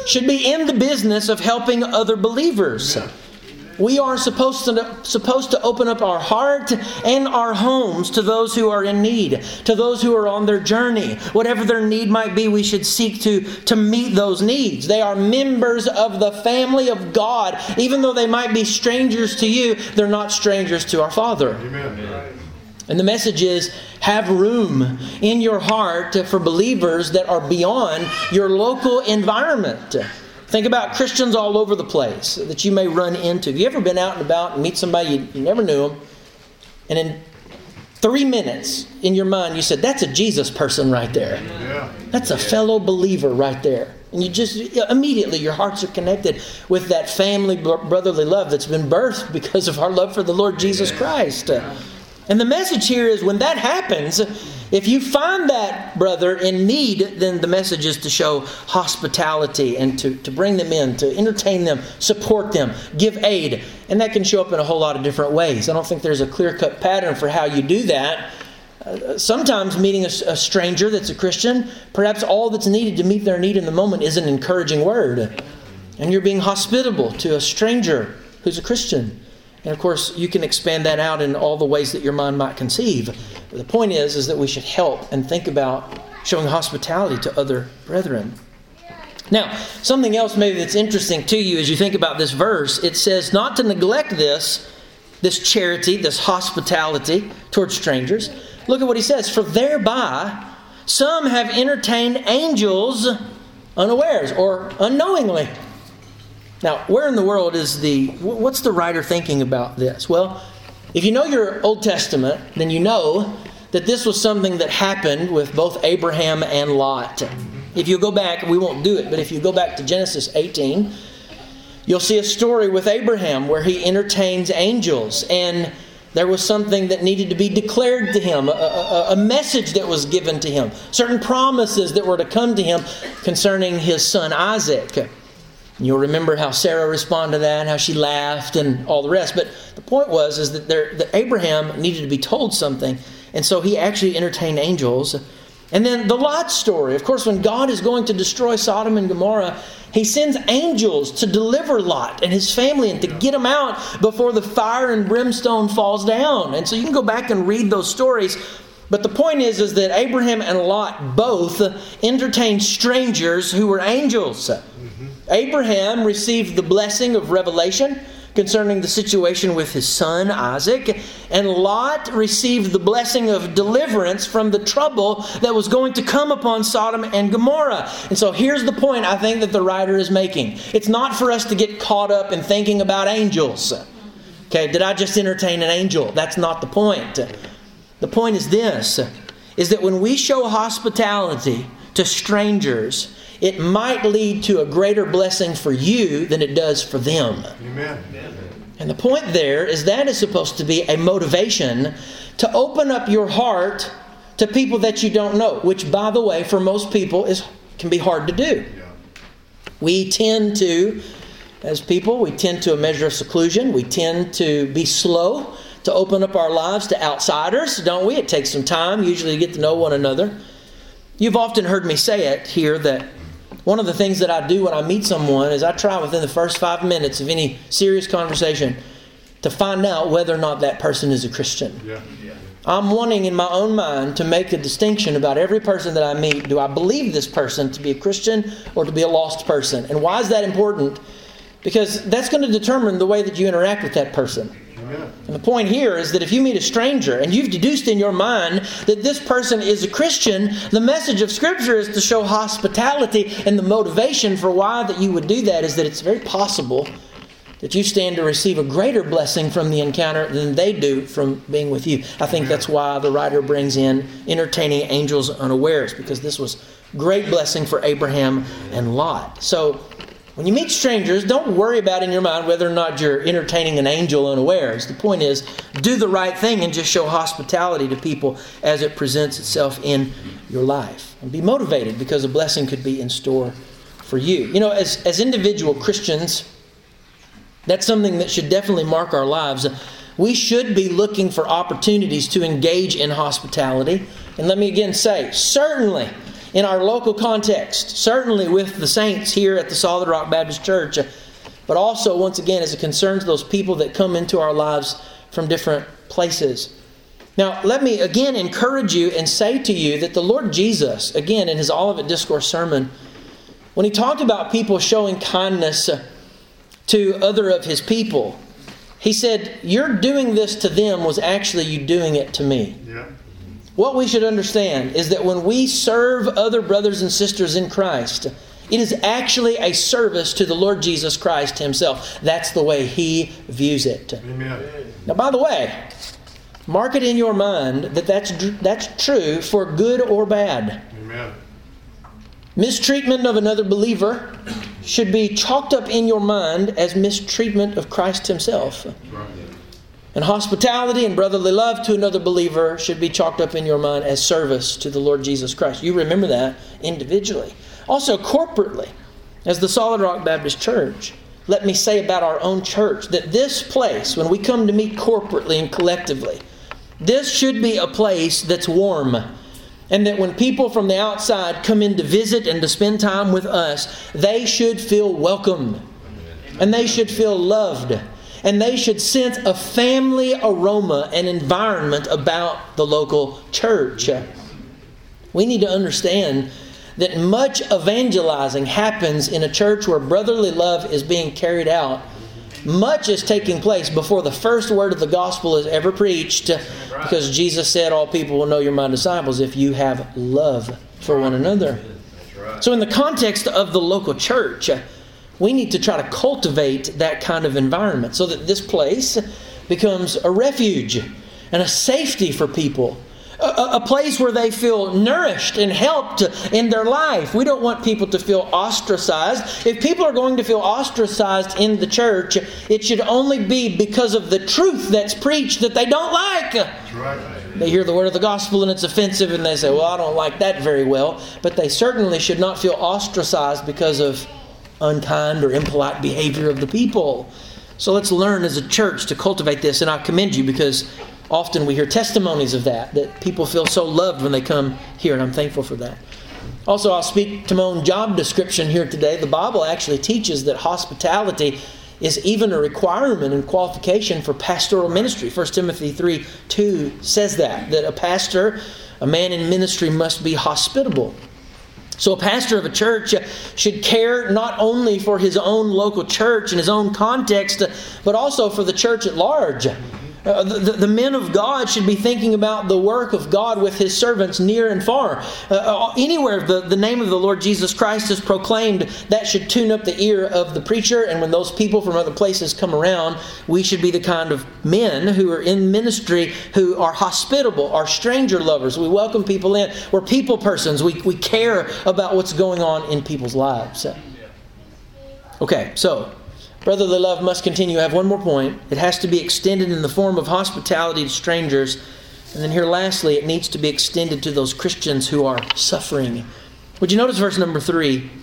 Speaker 1: should be in the business of helping other believers. We are supposed to open up our heart and our homes to those who are in need, to those who are on their journey. Whatever their need might be, we should seek to meet those needs. They are members of the family of God. Even though they might be strangers to you, they're not strangers to our Father. Amen. And the message is, have room in your heart for believers that are beyond your local environment. Think about Christians all over the place that you may run into. Have you ever been out and about and meet somebody you never knew them, and in 3 minutes in your mind you said, that's a Jesus person right there. Yeah. That's a fellow believer right there. And you just immediately your hearts are connected with that family brotherly love that's been birthed because of our love for the Lord Jesus Christ. And the message here is, when that happens, if you find that brother in need, then the message is to show hospitality and to bring them in, to entertain them, support them, give aid. And that can show up in a whole lot of different ways. I don't think there's a clear-cut pattern for how you do that. Sometimes meeting a stranger that's a Christian, perhaps all that's needed to meet their need in the moment is an encouraging word. And you're being hospitable to a stranger who's a Christian. And of course, you can expand that out in all the ways that your mind might conceive. But the point is that we should help and think about showing hospitality to other brethren. Now, something else maybe that's interesting to you as you think about this verse, it says not to neglect this charity, this hospitality towards strangers. Look at what he says. For thereby some have entertained angels unawares or unknowingly. Now, where in the world what's the writer thinking about this? Well, if you know your Old Testament, then you know that this was something that happened with both Abraham and Lot. If you go back, we won't do it, but if you go back to Genesis 18, you'll see a story with Abraham where he entertains angels, and there was something that needed to be declared to him, a message that was given to him, certain promises that were to come to him concerning his son Isaac. You'll remember how Sarah responded to that, how she laughed and all the rest. But the point was that Abraham needed to be told something. And so he actually entertained angels. And then the Lot story. Of course, when God is going to destroy Sodom and Gomorrah, He sends angels to deliver Lot and his family and to get them out before the fire and brimstone falls down. And so you can go back and read those stories. But the point is that Abraham and Lot both entertained strangers who were angels. Abraham received the blessing of revelation concerning the situation with his son Isaac, and Lot received the blessing of deliverance from the trouble that was going to come upon Sodom and Gomorrah. And so here's the point I think that the writer is making. It's not for us to get caught up in thinking about angels. Okay, did I just entertain an angel? That's not the point. The point is this, is that when we show hospitality to strangers, it might lead to a greater blessing for you than it does for them. Amen. And the point there is that is supposed to be a motivation to open up your heart to people that you don't know, which, by the way, for most people can be hard to do. We tend to, as people, we tend to a measure of seclusion. We tend to be slow to open up our lives to outsiders, don't we? It takes some time usually to get to know one another. You've often heard me say it here that one of the things that I do when I meet someone is I try within the first 5 minutes of any serious conversation to find out whether or not that person is a Christian. I'm wanting in my own mind to make a distinction about every person that I meet. Do I believe this person to be a Christian or to be a lost person? And why is that important? Because that's going to determine the way that you interact with that person. And the point here is that if you meet a stranger and you've deduced in your mind that this person is a Christian, the message of Scripture is to show hospitality, and the motivation for why that you would do that is that it's very possible that you stand to receive a greater blessing from the encounter than they do from being with you. I think that's why the writer brings in entertaining angels unawares, because this was great blessing for Abraham and Lot. So when you meet strangers, don't worry about in your mind whether or not you're entertaining an angel unawares. The point is, do the right thing and just show hospitality to people as it presents itself in your life. And be motivated, because a blessing could be in store for you. You know, as individual Christians, that's something that should definitely mark our lives. We should be looking for opportunities to engage in hospitality. And let me again say, certainly, in our local context, certainly with the saints here at the Solid Rock Baptist Church, but also, once again, as it concerns those people that come into our lives from different places. Now, let me again encourage you and say to you that the Lord Jesus, again, in His Olivet Discourse sermon, when He talked about people showing kindness to other of His people, He said, your doing this to them was actually you doing it to me.
Speaker 2: Yeah.
Speaker 1: What we should understand is that when we serve other brothers and sisters in Christ, it is actually a service to the Lord Jesus Christ Himself. That's the way He views it.
Speaker 2: Amen.
Speaker 1: Now, by the way, mark it in your mind that that's true for good or bad.
Speaker 2: Amen.
Speaker 1: Mistreatment of another believer should be chalked up in your mind as mistreatment of Christ Himself.
Speaker 2: Right.
Speaker 1: And hospitality and brotherly love to another believer should be chalked up in your mind as service to the Lord Jesus Christ. You remember that individually. Also corporately, as the Solid Rock Baptist Church, let me say about our own church that this place, when we come to meet corporately and collectively, this should be a place that's warm. And that when people from the outside come in to visit and to spend time with us, they should feel welcome. And they should feel loved. And they should sense a family aroma and environment about the local church. We need to understand that much evangelizing happens in a church where brotherly love is being carried out. Much is taking place before the first word of the gospel is ever preached, because Jesus said, all people will know you're my disciples if you have love for one another. So in the context of the local church, we need to try to cultivate that kind of environment so that this place becomes a refuge and a safety for people. A place where they feel nourished and helped in their life. We don't want people to feel ostracized. If people are going to feel ostracized in the church, it should only be because of the truth that's preached that they don't like.
Speaker 2: That's right.
Speaker 1: They hear the word of the gospel and it's offensive and they say, well, I don't like that very well. But they certainly should not feel ostracized because of unkind or impolite behavior of the people. So let's learn as a church to cultivate this. And I commend you because often we hear testimonies of that people feel so loved when they come here, and I'm thankful for that. Also, I'll speak to my own job description here today. The Bible actually teaches that hospitality is even a requirement and qualification for pastoral ministry. 1 Timothy 3:2 says that a pastor, a man in ministry, must be hospitable. So a pastor of a church should care not only for his own local church and his own context, but also for the church at large. The men of God should be thinking about the work of God with His servants near and far. Anywhere the name of the Lord Jesus Christ is proclaimed, that should tune up the ear of the preacher. And when those people from other places come around, we should be the kind of men who are in ministry who are hospitable, are stranger lovers. We welcome people in. We're people persons. We care about what's going on in people's lives. Okay, so brotherly love must continue. I have one more point. It has to be extended in the form of hospitality to strangers. And then here lastly, it needs to be extended to those Christians who are suffering. Would you notice verse number 3?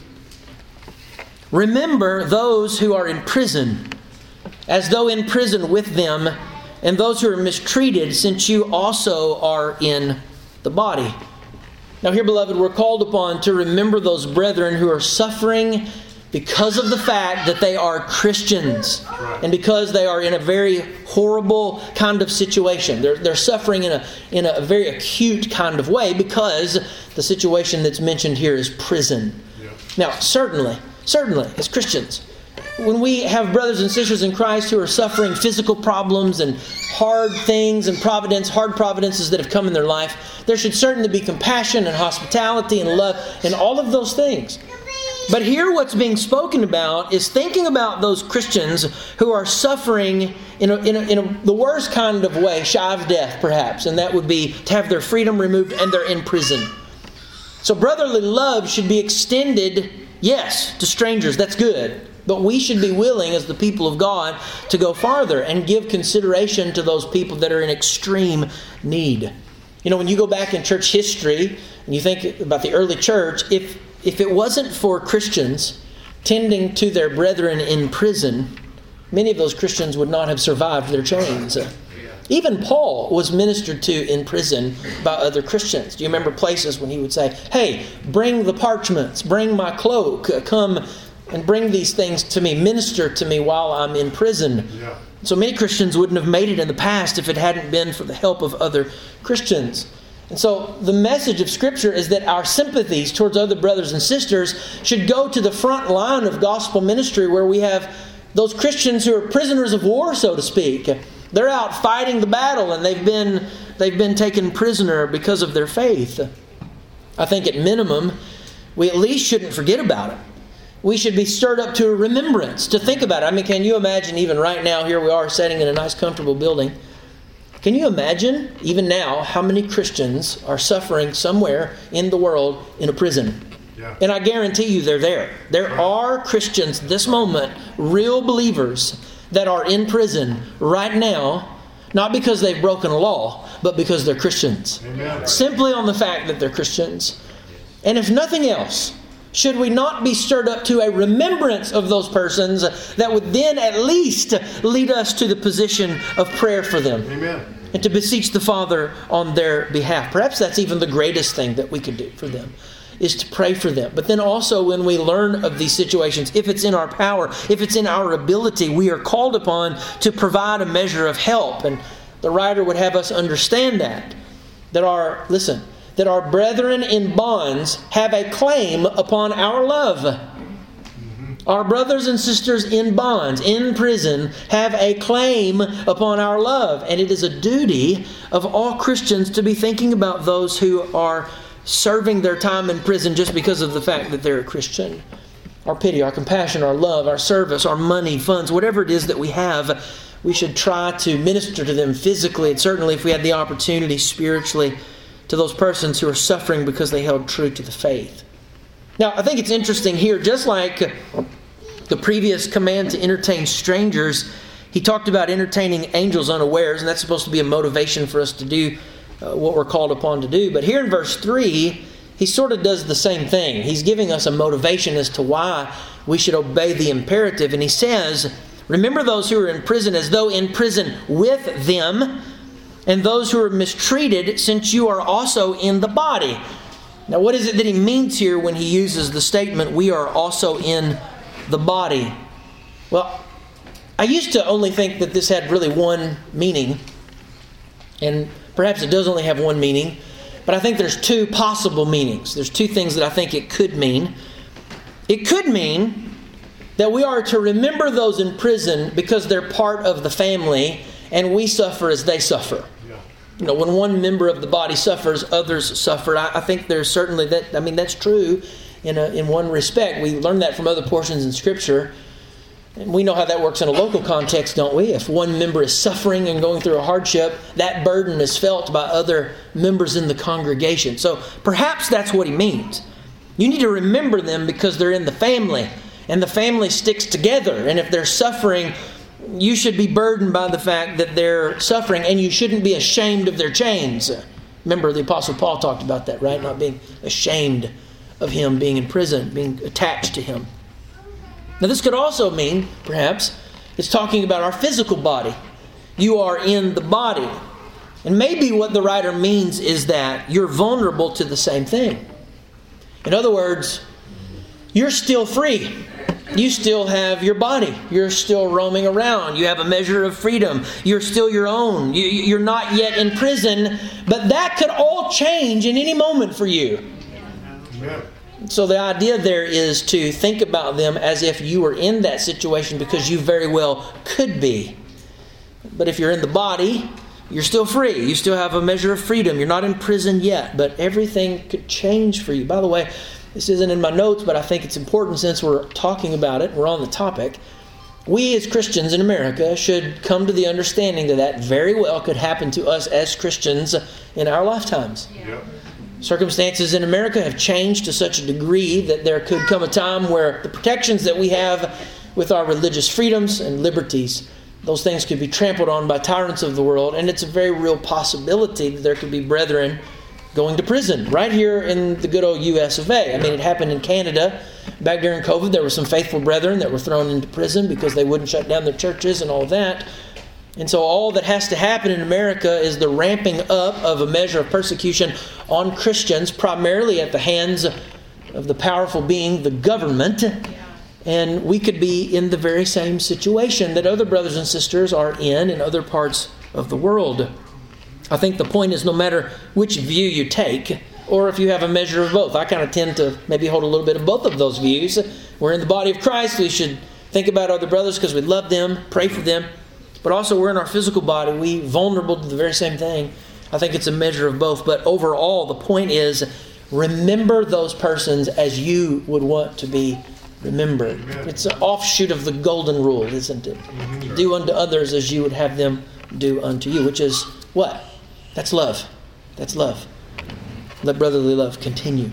Speaker 1: Remember those who are in prison, as though in prison with them, and those who are mistreated, since you also are in the body. Now here, beloved, we're called upon to remember those brethren who are suffering because of the fact that they are Christians and because they are in a very horrible kind of situation. They're suffering in a very acute kind of way because the situation that's mentioned here is prison. Yeah. Now, certainly, as Christians, when we have brothers and sisters in Christ who are suffering physical problems and hard things and hard providences that have come in their life, there should certainly be compassion and hospitality and love and all of those things. But here what's being spoken about is thinking about those Christians who are suffering in the worst kind of way, shy of death perhaps, and that would be to have their freedom removed and they're in prison. So brotherly love should be extended, yes, to strangers, that's good. But we should be willing as the people of God to go farther and give consideration to those people that are in extreme need. You know, when you go back in church history and you think about the early church, if it wasn't for Christians tending to their brethren in prison, many of those Christians would not have survived their chains. Even Paul was ministered to in prison by other Christians. Do you remember places when he would say, hey, bring the parchments, bring my cloak, come and bring these things to me, minister to me while I'm in prison. Yeah. So many Christians wouldn't have made it in the past if it hadn't been for the help of other Christians. And so the message of Scripture is that our sympathies towards other brothers and sisters should go to the front line of gospel ministry, where we have those Christians who are prisoners of war, so to speak. They're out fighting the battle, and they've been taken prisoner because of their faith. I think at minimum, we at least shouldn't forget about it. We should be stirred up to a remembrance, to think about it. I mean, can you imagine even right now, here we are sitting in a nice, comfortable building. Can you imagine, even now, how many Christians are suffering somewhere in the world in a prison? Yeah. And I guarantee you they're there. There are Christians this moment, real believers, that are in prison right now, not because they've broken a law, but because they're Christians. Amen. Simply on the fact that they're Christians. And if nothing else, should we not be stirred up to a remembrance of those persons that would then at least lead us to the position of prayer for them? Amen. And to beseech the Father on their behalf. Perhaps that's even the greatest thing that we could do for them, is to pray for them. But then also when we learn of these situations, if it's in our power, if it's in our ability, we are called upon to provide a measure of help. And the writer would have us understand that our brethren in bonds have a claim upon our love. Our brothers and sisters in bonds, in prison, have a claim upon our love. And it is a duty of all Christians to be thinking about those who are serving their time in prison just because of the fact that they're a Christian. Our pity, our compassion, our love, our service, our money, funds, whatever it is that we have, we should try to minister to them physically, and certainly if we had the opportunity spiritually, to those persons who are suffering because they held true to the faith. Now, I think it's interesting here, just like the previous command to entertain strangers, he talked about entertaining angels unawares, and that's supposed to be a motivation for us to do what we're called upon to do. But here in verse 3, he sort of does the same thing. He's giving us a motivation as to why we should obey the imperative. And he says, remember those who are in prison as though in prison with them, and those who are mistreated, since you are also in the body. Now, what is it that he means here when he uses the statement, we are also in the body? Well, I used to only think that this had really one meaning, and perhaps it does only have one meaning, but I think there's two possible meanings. There's two things that I think it could mean. It could mean that we are to remember those in prison because they're part of the family, and we suffer as they suffer. You know, when one member of the body suffers, others suffer. I think there's certainly that. I mean, that's true in one respect. We learn that from other portions in Scripture. And we know how that works in a local context, don't we? If one member is suffering and going through a hardship, that burden is felt by other members in the congregation. So perhaps that's what he means. You need to remember them because they're in the family, and the family sticks together. And if they're suffering, you should be burdened by the fact that they're suffering, and you shouldn't be ashamed of their chains. Remember, the Apostle Paul talked about that, right? Not being ashamed of him being in prison, being attached to him. Now, this could also mean, perhaps, it's talking about our physical body. You are in the body. And maybe what the writer means is that you're vulnerable to the same thing. In other words, you're still free. You still have your body. You're still roaming around. You have a measure of freedom. You're still your own. You're not yet in prison, but that could all change in any moment for you. Amen. So the idea there is to think about them as if you were in that situation, because you very well could be. But if you're in the body, you're still free. You still have a measure of freedom. You're not in prison yet, but everything could change for you. By the way, this isn't in my notes, but I think it's important since we're talking about it. We're on the topic. We as Christians in America should come to the understanding that that very well could happen to us as Christians in our lifetimes. Yep. Circumstances in America have changed to such a degree that there could come a time where the protections that we have with our religious freedoms and liberties, those things could be trampled on by tyrants of the world, and it's a very real possibility that there could be brethren going to prison right here in the good old U.S. of A. I mean, it happened in Canada. Back during COVID, there were some faithful brethren that were thrown into prison because they wouldn't shut down their churches and all that. And so all that has to happen in America is the ramping up of a measure of persecution on Christians, primarily at the hands of the powerful being the government. And we could be in the very same situation that other brothers and sisters are in other parts of the world. I think the point is, no matter which view you take, or if you have a measure of both. I kind of tend to maybe hold a little bit of both of those views. We're in the body of Christ. We should think about other brothers because we love them, pray for them. But also we're in our physical body. We're vulnerable to the very same thing. I think it's a measure of both. But overall, the point is, remember those persons as you would want to be remembered. It's an offshoot of the golden rule, isn't it? Do unto others as you would have them do unto you. Which is what? That's love. That's love. Let brotherly love continue.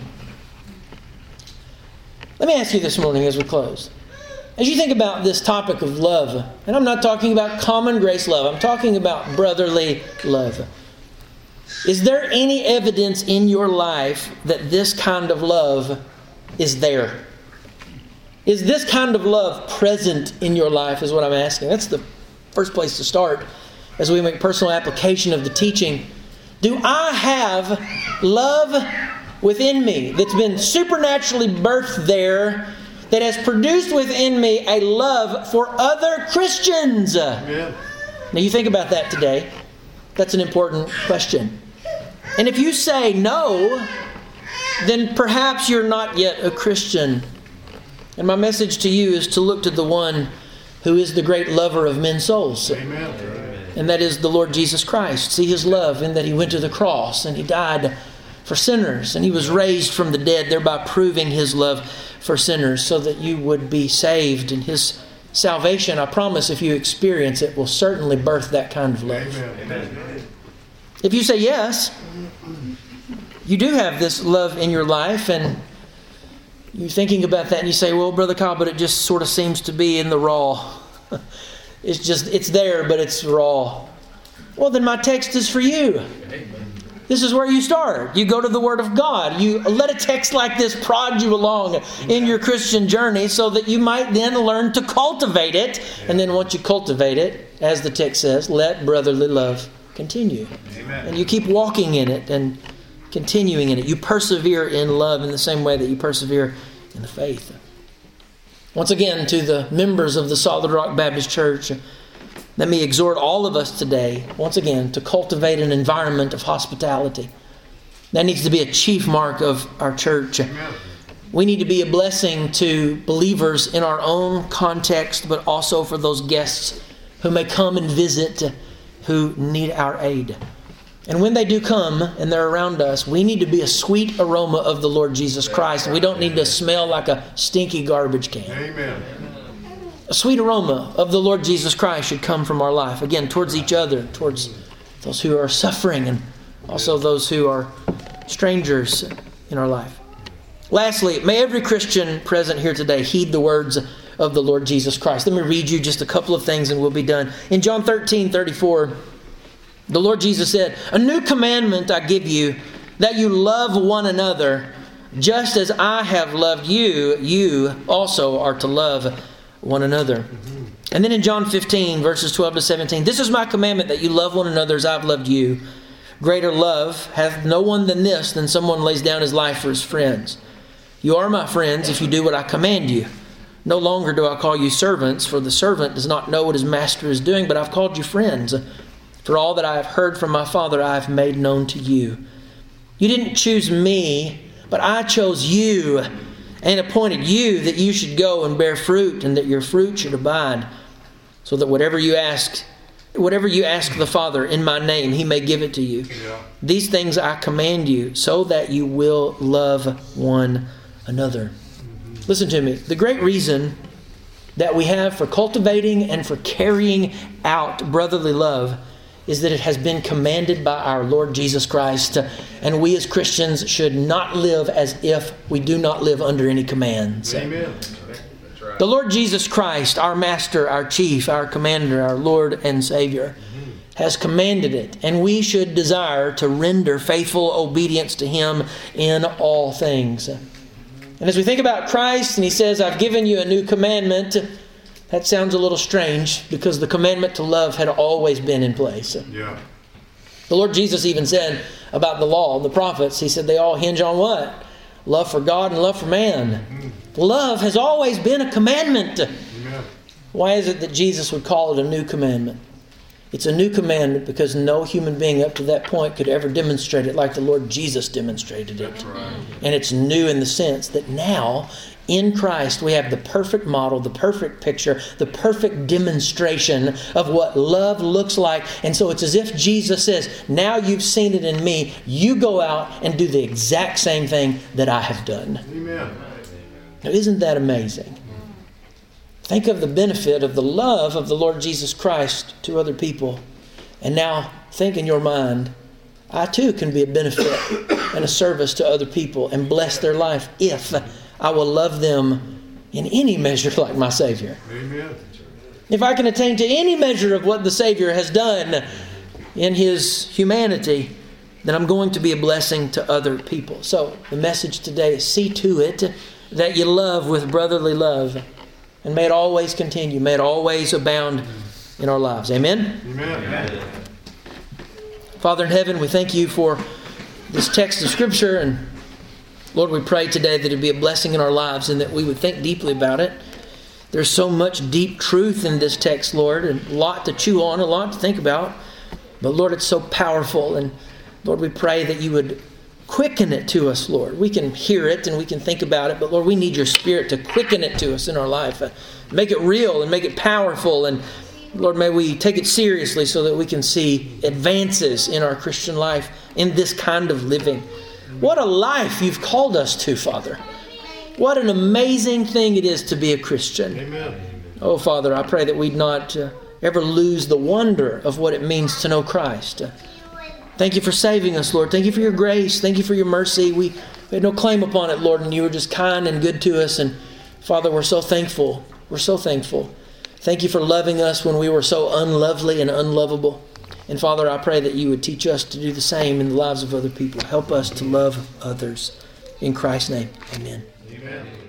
Speaker 1: Let me ask you this morning as we close. As you think about this topic of love, and I'm not talking about common grace love, I'm talking about brotherly love. Is there any evidence in your life that this kind of love is there? Is this kind of love present in your life is what I'm asking. That's the first place to start as we make personal application of the teaching. Do I have love within me that's been supernaturally birthed there, that has produced within me a love for other Christians? Yeah. Now you think about that today. That's an important question. And if you say no, then perhaps you're not yet a Christian. And my message to you is to look to the one who is the great lover of men's souls. Amen. And that is the Lord Jesus Christ. See His love in that He went to the cross and He died for sinners. And He was raised from the dead, thereby proving His love for sinners so that you would be saved. And His salvation, I promise, if you experience it, will certainly birth that kind of love. Amen. If you say yes, you do have this love in your life, and you're thinking about that and you say, well, Brother Kyle, but it just sort of seems to be in the raw. It's there, but it's raw. Well, then my text is for you. This is where you start. You go to the Word of God. You let a text like this prod you along in your Christian journey so that you might then learn to cultivate it. And then once you cultivate it, as the text says, let brotherly love continue. Amen. And you keep walking in it and continuing in it. You persevere in love in the same way that you persevere in the faith. Once again, to the members of the Solid Rock Baptist Church, let me exhort all of us today, once again, to cultivate an environment of hospitality. That needs to be a chief mark of our church. We need to be a blessing to believers in our own context, but also for those guests who may come and visit who need our aid. And when they do come and they're around us, we need to be a sweet aroma of the Lord Jesus Christ. We don't need to smell like a stinky garbage can. Amen. A sweet aroma of the Lord Jesus Christ should come from our life. Again, towards each other, towards those who are suffering, and also those who are strangers in our life. Lastly, may every Christian present here today heed the words of the Lord Jesus Christ. Let me read you just a couple of things and we'll be done. In John 13:34, the Lord Jesus said, "A new commandment I give you, that you love one another, just as I have loved you, you also are to love one another." And then in John 15, verses 12 to 17, "This is my commandment, that you love one another as I've loved you. Greater love hath no one than this, than someone lays down his life for his friends. You are my friends if you do what I command you. No longer do I call you servants, for the servant does not know what his master is doing, but I've called you friends. For all that I have heard from my Father I have made known to you. You didn't choose me, but I chose you and appointed you that you should go and bear fruit, and that your fruit should abide, so that whatever you ask the Father in my name, He may give it to you. Yeah. These things I command you, so that you will love one another." Listen to me. The great reason that we have for cultivating and for carrying out brotherly love is that it has been commanded by our Lord Jesus Christ. And we as Christians should not live as if we do not live under any commands. Amen. The Lord Jesus Christ, our Master, our Chief, our Commander, our Lord and Savior, has commanded it. And we should desire to render faithful obedience to Him in all things. And as we think about Christ, and He says, "I've given you a new commandment," That sounds a little strange because the commandment to love had always been in place.
Speaker 2: Yeah.
Speaker 1: The Lord Jesus even said about the law and the prophets, He said they all hinge on what? Love for God and love for man. Love has always been a commandment.
Speaker 2: Amen.
Speaker 1: Why is it that Jesus would call it a new commandment? It's a new commandment because no human being up to that point could ever demonstrate it like the Lord Jesus demonstrated it.
Speaker 2: That's right.
Speaker 1: And it's new in the sense that now, in Christ, we have the perfect model, the perfect picture, the perfect demonstration of what love looks like. And so it's as if Jesus says, now you've seen it in me, you go out and do the exact same thing that I have done.
Speaker 2: Amen.
Speaker 1: Now, isn't that amazing? Think of the benefit of the love of the Lord Jesus Christ to other people. And now think in your mind, I too can be a benefit and a service to other people and bless their life if I will love them in any measure like my Savior.
Speaker 2: Amen.
Speaker 1: If I can attain to any measure of what the Savior has done in His humanity, then I'm going to be a blessing to other people. So the message today is see to it that you love with brotherly love. And may it always continue. May it always abound in our lives. Amen?
Speaker 2: Amen.
Speaker 1: Father in heaven, we thank You for this text of Scripture. And Lord, we pray today that it be a blessing in our lives and that we would think deeply about it. There's so much deep truth in this text, Lord, and a lot to chew on, a lot to think about. But Lord, it's so powerful. And Lord, we pray that You would quicken it to us, Lord. We can hear it and we can think about it, but Lord, we need Your Spirit to quicken it to us in our life. Make it real and make it powerful. And Lord, may we take it seriously so that we can see advances in our Christian life in this kind of living. What a life You've called us to, Father. What an amazing thing it is to be a Christian.
Speaker 2: Amen.
Speaker 1: Oh, Father, I pray that we'd not ever lose the wonder of what it means to know Christ. Thank You for saving us, Lord. Thank You for Your grace. Thank You for Your mercy. We had no claim upon it, Lord, and You were just kind and good to us. And Father, we're so thankful. We're so thankful. Thank You for loving us when we were so unlovely and unlovable. And Father, I pray that You would teach us to do the same in the lives of other people. Help us to love others. In Christ's name, amen.
Speaker 2: Amen.